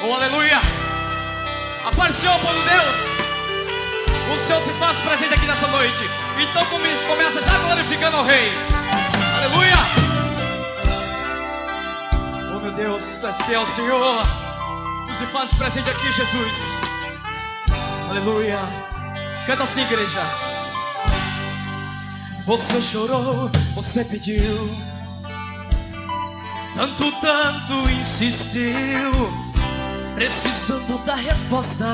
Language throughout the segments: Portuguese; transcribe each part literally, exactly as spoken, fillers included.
Oh, aleluia. A paz do Senhor, povo de Deus. O Senhor se faz presente aqui nessa noite. Então come, começa já glorificando ao Rei. Aleluia. Oh, meu Deus, tu és fiel, Senhor. Tu se faz presente aqui, Jesus. Aleluia. Canta assim, igreja. Você chorou, você pediu, tanto, tanto insistiu, precisando da resposta.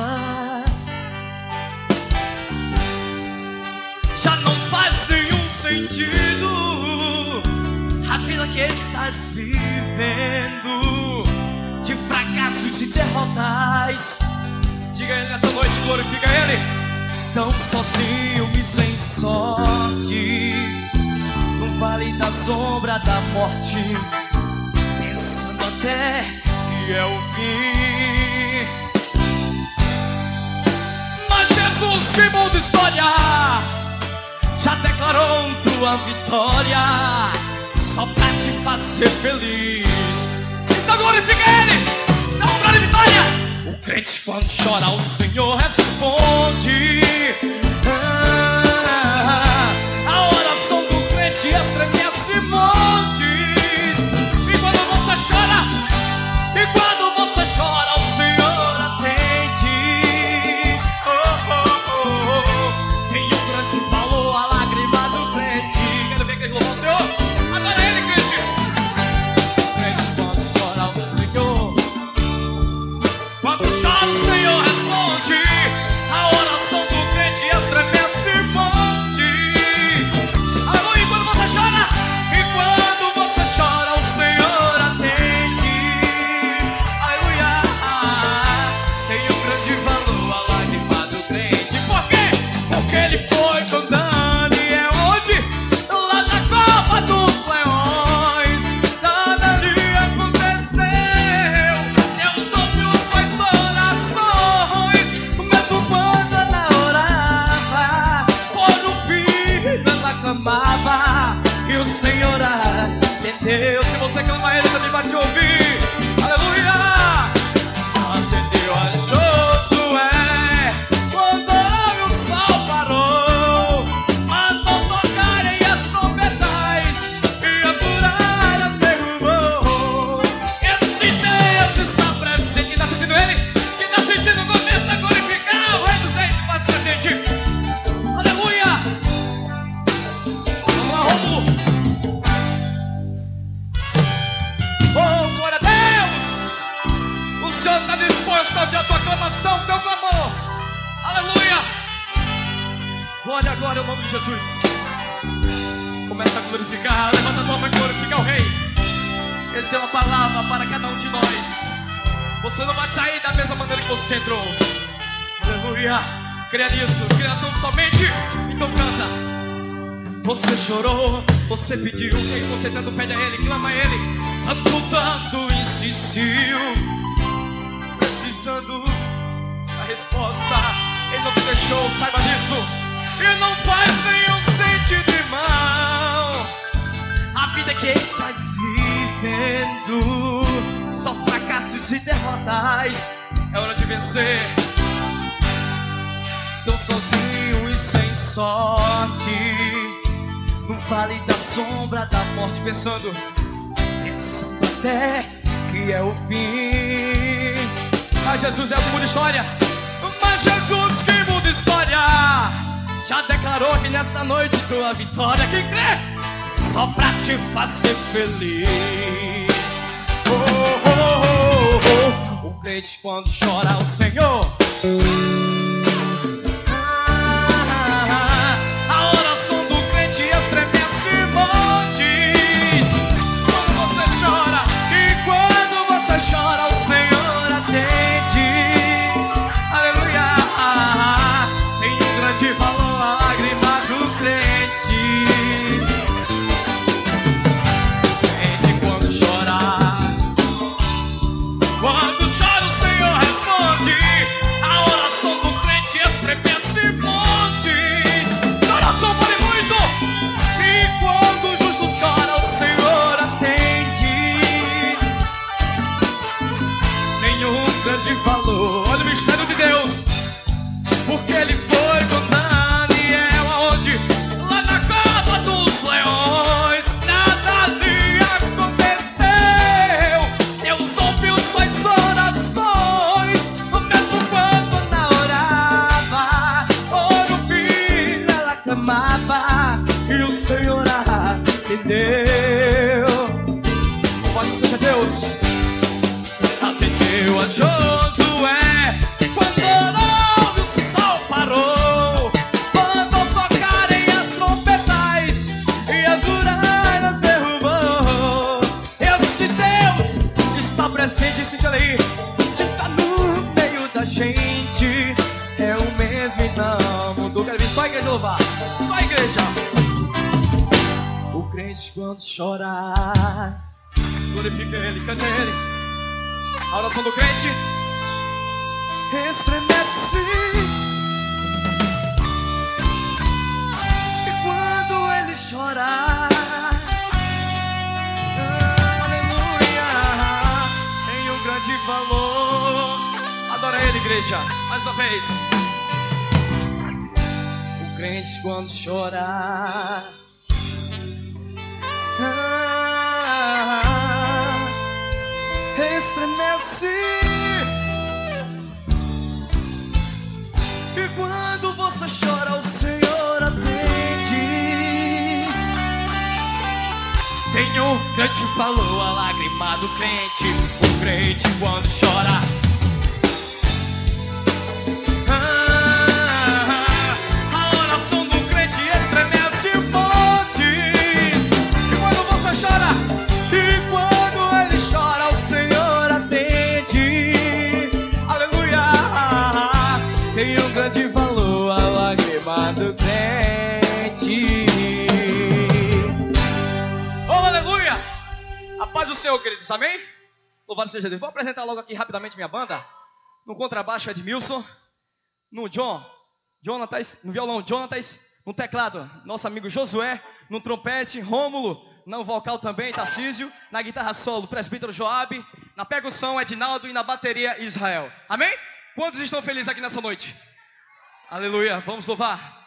Já não faz nenhum sentido a vida que estás vivendo, de fracassos e derrotas. Diga ele nessa noite, glorifica ele. Tão sozinho e sem sorte, no vale da sombra da morte, pensando até que é o fim. Mas Jesus, que muda história, já declarou tua vitória, só pra te fazer feliz. Então glorifica ele, dá um brado de vitória. O crente quando chora o Senhor responde. ah, A oração do crente estremece montes. E quando você chora, e quando você chora o Senhor atende. oh, oh, oh, oh. Tem um grande valor a lágrima do crente. Quero ver que ele louvou o Senhor. Agora ele, crente. O crente quando chora o Senhor, quando chora o Senhor responde. A oração do crente estremece monte. Aleluia. Quando você chora, e quando você chora o Senhor atende. Aleluia. Tem um grande valor a lágrima do crente. Por quê? Porque ele foi cantando e é onde? Lá na cova dos leões. Nada ali aconteceu. Deus ouviu suas orações, mesmo quando ela orava, por um filho ela clamava, e o Senhor atendeu. Se você clama ele, também vai te ouvir. Aleluia. Atendeu a Josué quando o sol parou, mandou tocarem as trombetas e as muralhas derrubou. Esse Deus está presente. Quem está sentindo ele? Quem está sentindo, começa a glorificar o Rei dos Reis, faz presente. Aleluia. Vamos lá, Rômulo. Oh, glória a Deus. O Senhor está disposto a ouvir a tua aclamação, teu clamor. Aleluia. Glória, glória ao nome de Jesus. Começa a glorificar. Levanta a tua mão e glorifica o Rei. Ele tem uma palavra para cada um de nós. Você não vai sair da mesma maneira que você entrou. Aleluia. Creia nisso, creia tão somente. Então canta. Você chorou, você pediu, e você tanto pede a ele, clama a ele. Tanto, tanto insistiu, precisando da resposta. Ele não te deixou, saiba disso. E não faz nenhum sentido, irmão. A vida que estás vivendo, só fracassos e derrotas. É hora de vencer. Tão sozinho e sem sorte, no vale da sombra da morte, pensando, pensando até que é o fim. Mas Jesus é o que muda história. Mas Jesus que muda história, já declarou que nessa noite tua vitória. Quem crê? Só pra te fazer feliz. Oh, oh, oh, oh. O crente quando chora o Senhor, a oração do crente estremece montes. Quando você chora, e quando você chora o Senhor atende. Aleluia. Tem um grande valor a lágrima do crente. Crente quando chora, quando chora o Senhor responde. A oração do crente Senhor atendeu. Louvado seja Deus. Atendeu a Josué quando o sol parou, mandou tocarem as trompetas e as muralhas derrubou. Esse Deus está presente, sinta aí, sinta no meio da gente. É o mesmo e não mudou. Quero ver só a igreja louvar, só a igreja. O crente quando chora, glorifica ele, canta ele. A oração do crente estremece. E quando ele chora, aleluia, tem um grande valor. Adora ele, igreja, mais uma vez. O crente quando chora, ah, estremece. E quando você chora, o Senhor atende. Tem um grande valor a lágrima do crente. O crente quando chora, de valor a lágrima do crente. Oh, aleluia! A paz do Senhor, queridos, amém? Louvado seja Deus. Vou apresentar logo aqui rapidamente minha banda. No contrabaixo, Edmilson. No John, Jonatas. No violão, Jonatas. No teclado, nosso amigo Josué. No trompete, Rômulo. No vocal também, Tarcísio. Na guitarra solo, presbítero Joabe. Na percussão, Edinaldo. E na bateria, Israel. Amém? Quantos estão felizes aqui nessa noite? Aleluia, vamos louvar.